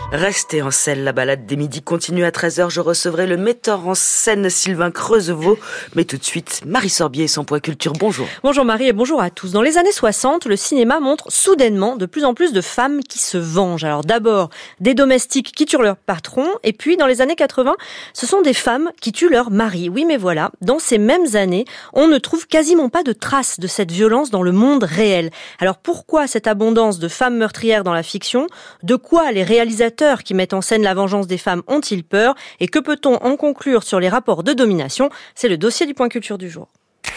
Restez en selle, la balade des midis continue à 13h. Je recevrai le metteur en scène Sylvain Creusevaux. Mais tout de suite, Marie Sorbier et son point culture. Bonjour. Bonjour Marie et bonjour à tous. Dans les années 60, le cinéma montre soudainement de plus en plus de femmes qui se vengent. Alors d'abord, des domestiques qui tuent leur patron. Et puis dans les années 80, ce sont des femmes qui tuent leur mari. Oui mais voilà, dans ces mêmes années, on ne trouve quasiment pas de traces de cette violence dans le monde réel. Alors pourquoi cette abondance de femmes meurtrières dans la fiction ? De quoi les réalisateurs qui mettent en scène la vengeance des femmes ont-ils peur ? Et que peut-on en conclure sur les rapports de domination ? C'est le dossier du point culture du jour.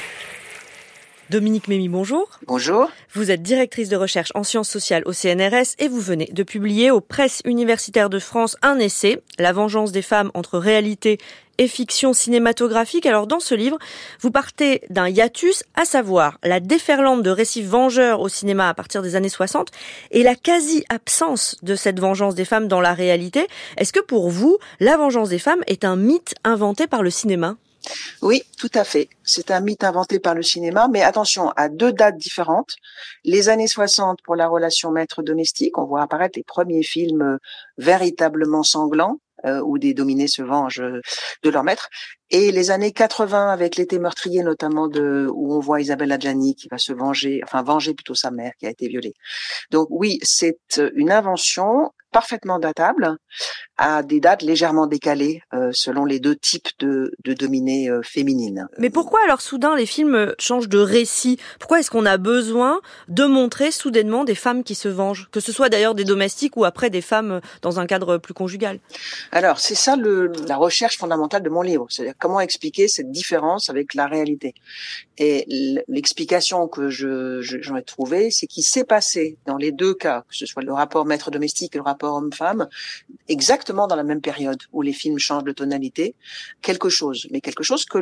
Dominique Mémy, bonjour. Bonjour. Vous êtes directrice de recherche en sciences sociales au CNRS et vous venez de publier aux Presses universitaires de France un essai, La vengeance des femmes entre réalité et fiction cinématographique. Alors dans ce livre, vous partez d'un hiatus, à savoir la déferlante de récits vengeurs au cinéma à partir des années 60 et la quasi-absence de cette vengeance des femmes dans la réalité. Est-ce que pour vous, la vengeance des femmes est un mythe inventé par le cinéma ? Oui, tout à fait. C'est un mythe inventé par le cinéma, mais attention, à deux dates différentes. Les années 60 pour la relation maître-domestique, on voit apparaître les premiers films véritablement sanglants, où des dominés se vengent de leur maître. Et les années 80 avec l'été meurtrier notamment où on voit Isabelle Adjani qui va se venger, venger plutôt sa mère qui a été violée. Donc oui, c'est une invention parfaitement datable à des dates légèrement décalées selon les deux types de dominées féminines. Mais pourquoi alors soudain les films changent de récit ? Pourquoi est-ce qu'on a besoin de montrer soudainement des femmes qui se vengent ? Que ce soit d'ailleurs des domestiques ou après des femmes dans un cadre plus conjugal. Alors c'est ça la recherche fondamentale de mon livre, c'est-à-dire comment expliquer cette différence avec la réalité. Et l'explication que j'en ai trouvée, c'est qu'il s'est passé dans les deux cas, que ce soit le rapport maître-domestique et le rapport homme-femme, exactement dans la même période où les films changent de tonalité, quelque chose que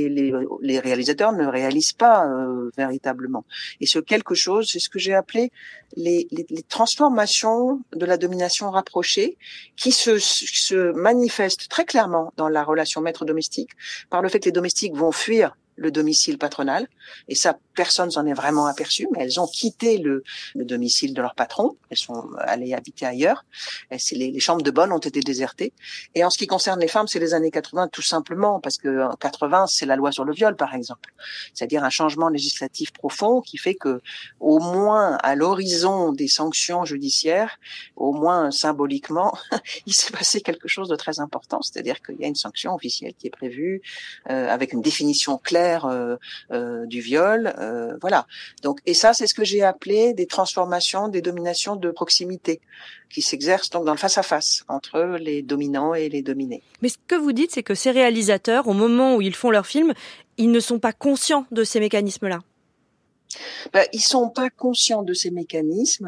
les réalisateurs ne réalisent pas véritablement. Et ce quelque chose, c'est ce que j'ai appelé les transformations de la domination rapprochée qui se manifestent très clairement dans la relation maître-domestique par le fait que les domestiques vont fuir le domicile patronal, et ça, personne s'en est vraiment aperçu, mais elles ont quitté le domicile de leur patron, elles sont allées habiter ailleurs, et les chambres de bonne ont été désertées, et en ce qui concerne les femmes, c'est les années 80 tout simplement, parce que en 80, c'est la loi sur le viol, par exemple, c'est-à-dire un changement législatif profond qui fait que, au moins à l'horizon des sanctions judiciaires, au moins symboliquement, il s'est passé quelque chose de très important, c'est-à-dire qu'il y a une sanction officielle qui est prévue, avec une définition claire du viol, voilà. Donc, et ça, c'est ce que j'ai appelé des transformations, des dominations de proximité, qui s'exercent donc dans le face-à-face entre les dominants et les dominés. Mais ce que vous dites, c'est que ces réalisateurs, au moment où ils font leurs films, ils ne sont pas conscients de ces mécanismes-là. Ils sont pas conscients de ces mécanismes.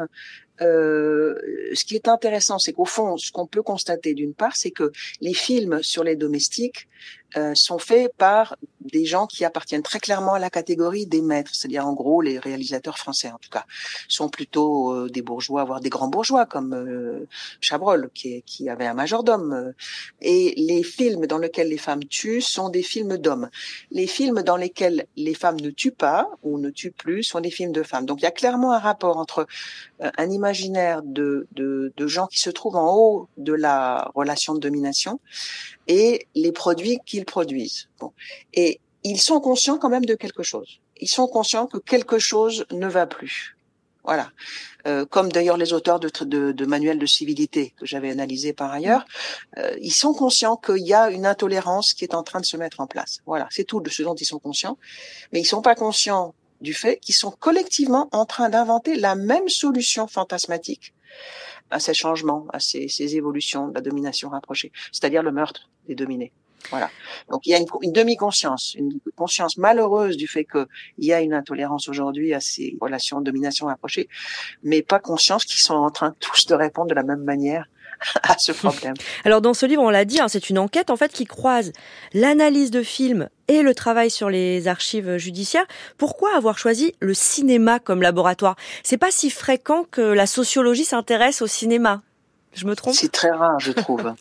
Ce qui est intéressant, c'est qu'au fond, ce qu'on peut constater d'une part, c'est que les films sur les domestiques sont faits par des gens qui appartiennent très clairement à la catégorie des maîtres, c'est-à-dire en gros les réalisateurs français en tout cas sont plutôt des bourgeois, voire des grands bourgeois comme Chabrol qui avait un majordome. Et les films dans lesquels les femmes tuent sont des films d'hommes. Les films dans lesquels les femmes ne tuent pas ou ne tuent plus sont des films de femmes. Donc il y a clairement un rapport entre un imaginaire de gens qui se trouvent en haut de la relation de domination et les produits qu'ils produisent. Bon. Et ils sont conscients quand même de quelque chose. Ils sont conscients que quelque chose ne va plus. Voilà. Comme d'ailleurs les auteurs de manuels de civilité que j'avais analysés par ailleurs, ils sont conscients qu'il y a une intolérance qui est en train de se mettre en place. Voilà, c'est tout de ce dont ils sont conscients. Mais ils sont pas conscients du fait qu'ils sont collectivement en train d'inventer la même solution fantasmatique à ces changements, à ces évolutions de la domination rapprochée, c'est-à-dire le meurtre des dominés. Voilà. Donc il y a une demi-conscience, une conscience malheureuse du fait qu'il y a une intolérance aujourd'hui à ces relations de domination rapprochée, mais pas conscience qu'ils sont en train tous de répondre de la même manière à ce problème. Alors dans ce livre, on l'a dit, c'est une enquête en fait qui croise l'analyse de films et le travail sur les archives judiciaires. Pourquoi avoir choisi le cinéma comme laboratoire ? C'est pas si fréquent que la sociologie s'intéresse au cinéma. Je me trompe ? C'est très rare, je trouve.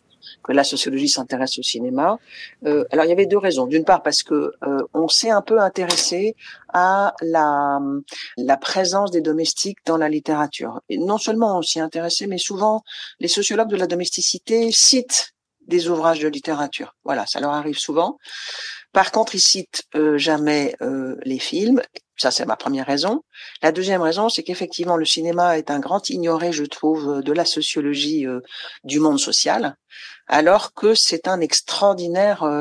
que la sociologie s'intéresse au cinéma. Alors il y avait deux raisons. D'une part parce que on s'est un peu intéressé à la présence des domestiques dans la littérature. Et non seulement on s'y est intéressé, mais souvent les sociologues de la domesticité citent des ouvrages de littérature. Voilà, ça leur arrive souvent. Par contre, ils citent jamais les films. Ça, c'est ma première raison. La deuxième raison, c'est qu'effectivement, le cinéma est un grand ignoré, je trouve, de la sociologie du monde social, alors que c'est un extraordinaire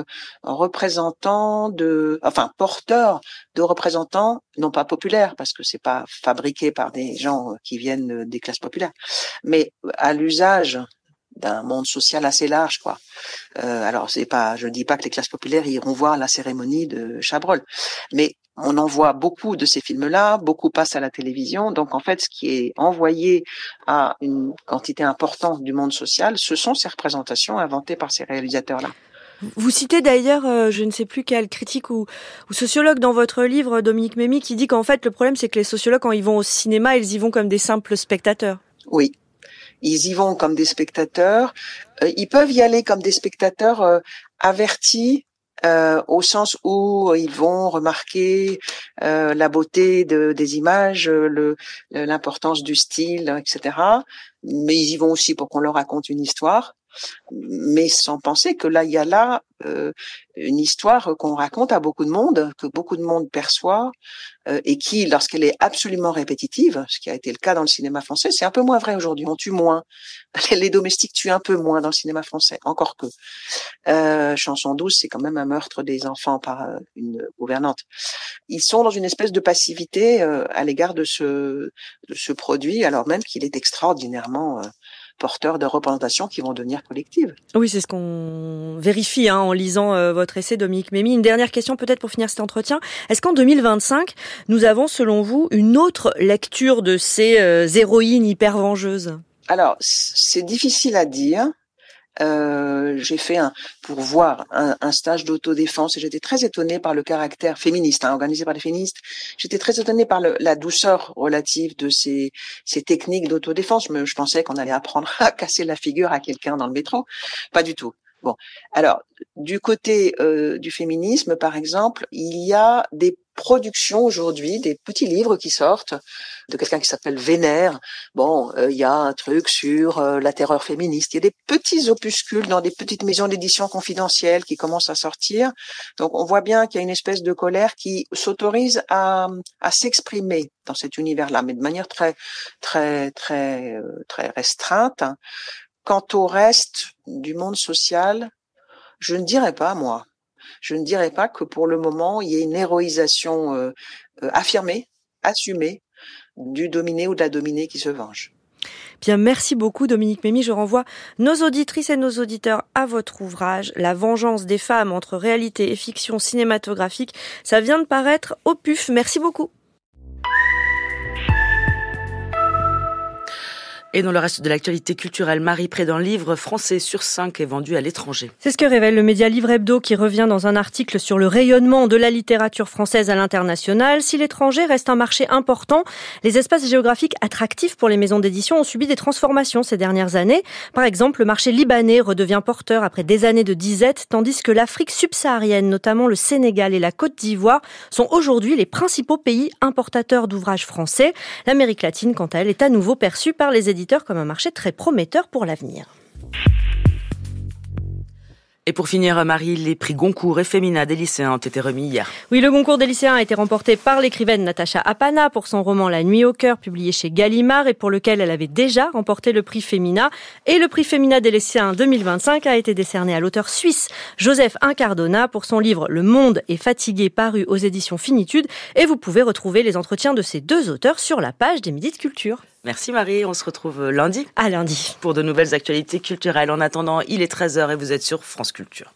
porteur de représentants, non pas populaires, parce que c'est pas fabriqué par des gens qui viennent des classes populaires, mais à l'usage d'un monde social assez large, quoi. Alors je dis pas que les classes populaires iront voir la cérémonie de Chabrol, mais on en voit beaucoup de ces films-là, beaucoup passent à la télévision. Donc en fait, ce qui est envoyé à une quantité importante du monde social, ce sont ces représentations inventées par ces réalisateurs-là. Vous citez d'ailleurs, je ne sais plus quel critique ou sociologue dans votre livre, Dominique Mémy, qui dit qu'en fait le problème c'est que les sociologues, quand ils vont au cinéma, ils y vont comme des simples spectateurs. Oui. Ils y vont comme des spectateurs. Ils peuvent y aller comme des spectateurs avertis, au sens où ils vont remarquer la beauté des images, l'importance du style, etc. Mais ils y vont aussi pour qu'on leur raconte une histoire, mais sans penser que là, il y a une histoire qu'on raconte à beaucoup de monde, que beaucoup de monde perçoit, et qui, lorsqu'elle est absolument répétitive, ce qui a été le cas dans le cinéma français, c'est un peu moins vrai aujourd'hui. On tue moins. Les domestiques tuent un peu moins dans le cinéma français, encore que. Chanson douce, c'est quand même un meurtre des enfants par une gouvernante. Ils sont dans une espèce de passivité à l'égard de ce produit, alors même qu'il est extraordinairement porteurs de représentations qui vont devenir collectives. Oui, c'est ce qu'on vérifie en lisant votre essai, Dominique Mémy. Une dernière question peut-être pour finir cet entretien. Est-ce qu'en 2025, nous avons, selon vous, une autre lecture de ces héroïnes hyper vengeuses ? Alors, c'est difficile à dire. J'ai fait pour voir un stage d'autodéfense et j'étais très étonnée par le caractère féministe, organisé par les féministes. J'étais très étonnée par la douceur relative de ces techniques d'autodéfense. Mais je pensais qu'on allait apprendre à casser la figure à quelqu'un dans le métro. Pas du tout. Bon, alors du côté du féminisme, par exemple, il y a des productions aujourd'hui, des petits livres qui sortent de quelqu'un qui s'appelle Vénère. Bon, il y a un truc sur la terreur féministe. Il y a des petits opuscules dans des petites maisons d'édition confidentielles qui commencent à sortir. Donc, on voit bien qu'il y a une espèce de colère qui s'autorise à s'exprimer dans cet univers-là, mais de manière très, très, très, très restreinte. Quant au reste du monde social, je ne dirais pas, moi. Je ne dirais pas que pour le moment, il y ait une héroïsation affirmée, assumée, du dominé ou de la dominée qui se venge. Bien, merci beaucoup Dominique Mémy. Je renvoie nos auditrices et nos auditeurs à votre ouvrage « La vengeance des femmes entre réalité et fiction cinématographique ». Ça vient de paraître au PUF. Merci beaucoup. Et dans le reste de l'actualité culturelle, Marie, près d'un livre français sur 5 est vendu à l'étranger. C'est ce que révèle le média Livre Hebdo qui revient dans un article sur le rayonnement de la littérature française à l'international. Si l'étranger reste un marché important, les espaces géographiques attractifs pour les maisons d'édition ont subi des transformations ces dernières années. Par exemple, le marché libanais redevient porteur après des années de disette, tandis que l'Afrique subsaharienne, notamment le Sénégal et la Côte d'Ivoire, sont aujourd'hui les principaux pays importateurs d'ouvrages français. L'Amérique latine, quant à elle, est à nouveau perçue par les éditeurs comme un marché très prometteur pour l'avenir. Et pour finir, Marie, les prix Goncourt et Femina des lycéens ont été remis hier. Oui, le Goncourt des lycéens a été remporté par l'écrivaine Natacha Apana pour son roman La Nuit au cœur, publié chez Gallimard et pour lequel elle avait déjà remporté le prix Femina. Et le prix Femina des lycéens 2025 a été décerné à l'auteur suisse Joseph Incardona pour son livre Le monde est fatigué, paru aux éditions Finitude. Et vous pouvez retrouver les entretiens de ces deux auteurs sur la page des Midis de Culture. Merci Marie, on se retrouve lundi. À lundi. Pour de nouvelles actualités culturelles. En attendant, il est 13h et vous êtes sur France Culture.